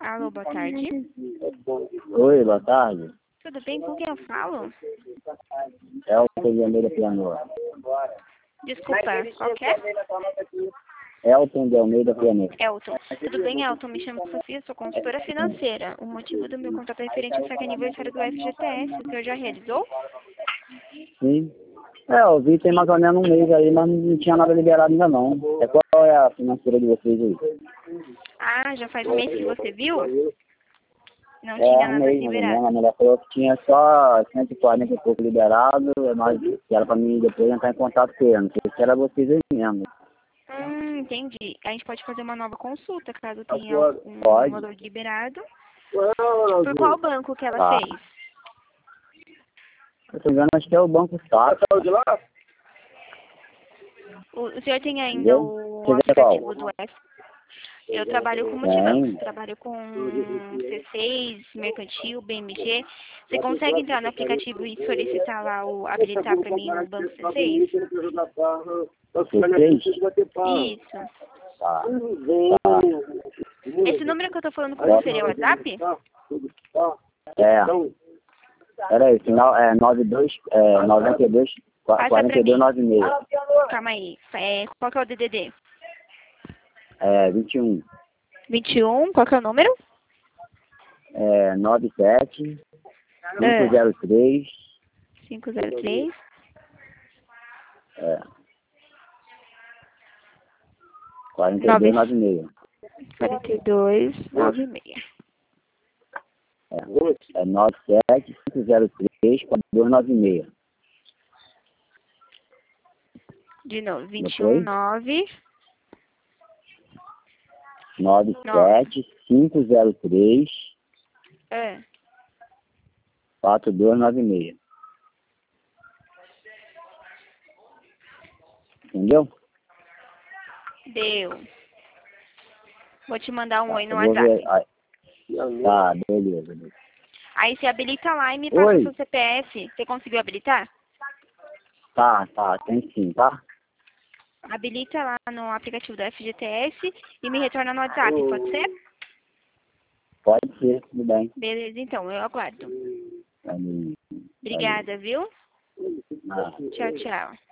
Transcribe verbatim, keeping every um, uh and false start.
Alô, boa tarde. Oi, boa tarde. Tudo bem? Com quem eu falo? É o de Almeida Piano. Desculpa, qual que é? Elton de Almeida Piano. Elton. Tudo bem, Elton? Me chamo Sofia, sou consultora financeira. O motivo do meu contato é referente ao saque aniversário do F G T S. O senhor já realizou? Sim. É, eu vi tem mais ou menos um mês aí, mas não tinha nada liberado ainda não. É, qual é a financeira de vocês aí? Ah, já faz um mês que você viu? Não É, tinha um nada mês mais ou menos. liberado. A mulher falou que tinha só cento e quarenta e pouco liberado, mas que era pra mim depois entrar em contato com ele. Não sei se era vocês aí mesmo. Hum, entendi. A gente pode fazer uma nova consulta, caso tenha um Pode. valor liberado. Por qual banco que ela Tá. fez? Se eu não me engano, acho que é o Banco Safra. O, o senhor tem ainda Entendeu? o Você vê aplicativo qual? do F? Eu trabalho com multibancos. Tem. Trabalho com C seis, Mercantil, B M G. Você consegue entrar no aplicativo e solicitar lá o habilitar para mim o banco C seis? Vocês? Isso. Tá. Tá. Esse número que eu tô falando com você seria o WhatsApp? É. Peraí, final é nove dois, é noventa e dois, quarenta e dois, noventa e seis. Calma aí. É, qual que é o D D D? É vinte e um. vinte e um, qual que é o número? É nove sete, É. cinco zero três. cinco zero três. É. quarenta e dois, noventa e seis. quarenta e dois, noventa e seis. É, é nove sete, cinco zero três, quarenta e dois, noventa e seis. De novo, vinte e um, nove. nove sete, cinco zero três, É. quatro dois nove seis. Entendeu? Deu. Vou te mandar um Tá, oi no eu vou ver. WhatsApp. Aí. Tá, beleza. beleza. Aí você habilita lá e me passa o seu C P F. Você conseguiu habilitar? Tá, tá, tem sim, tá? Habilita lá no aplicativo do F G T S e me retorna no WhatsApp, pode ser? Pode ser, tudo bem. Beleza, então, eu aguardo. Valeu. Obrigada, viu? Ah. Tchau, tchau.